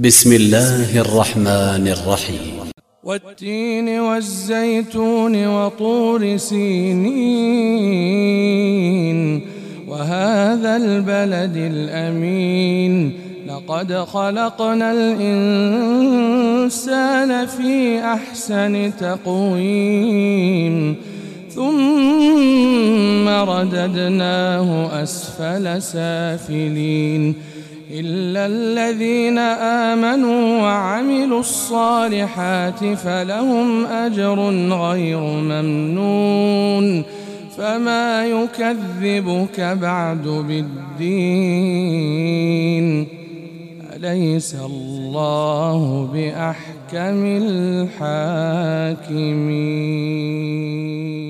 بسم الله الرحمن الرحيم. والتين والزيتون وطور سينين وهذا البلد الأمين لقد خلقنا الإنسان في أحسن تقويم ثم رددناه أسفل سافلين إلا الذين آمنوا وعملوا الصالحات فلهم أجر غير ممنون فما يكذبك بعد بالدين أليس الله بأحكم الحاكمين.